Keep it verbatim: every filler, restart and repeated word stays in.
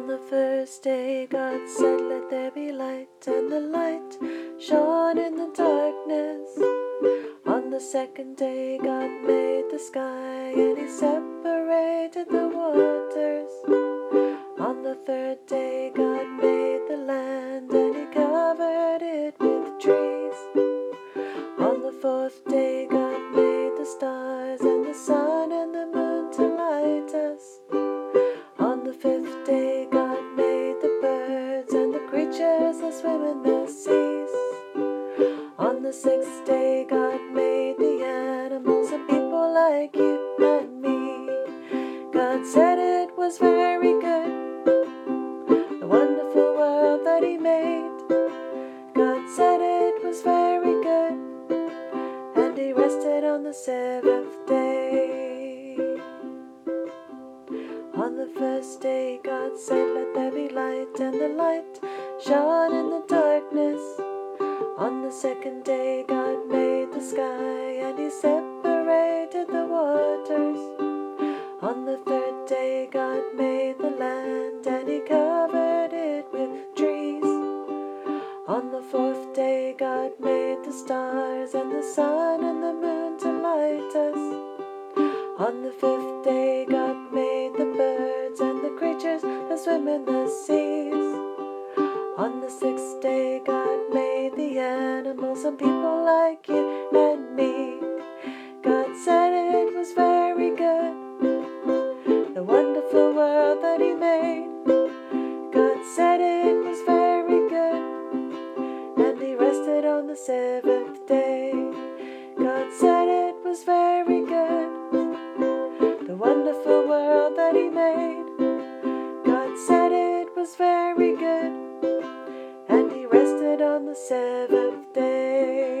On the first day God said, "Let there be light," and the light shone in the darkness. On the second day God made the sky, and he separated the waters. On the third day God made the land, and he covered it with trees. On the fourth day God made the stars and the sun and the moon to light us. On the fifth day God made the birds and the creatures that swim in the seas. On the sixth day God made the animals and people like you and me. God said it was very good, the wonderful world that he made. God said it was very good, and he rested on the seventh day. On the first day God said, "Let there be light," and the light shone in the darkness. On the second day God made the sky, and he separated the waters. On the third day God made the land, and he covered it with trees. On the fourth day God made the stars and the sun and the moon to light us. On the fifth day God made the birds and the creatures that swim in the seas. On the sixth day God made the animals and people like you and me. God said it was very good, the wonderful world that he made. God said it was very good, and he rested on the seventh day. God said it was very good, the wonderful world that he made. God said it was very good, and he rested on the seventh day.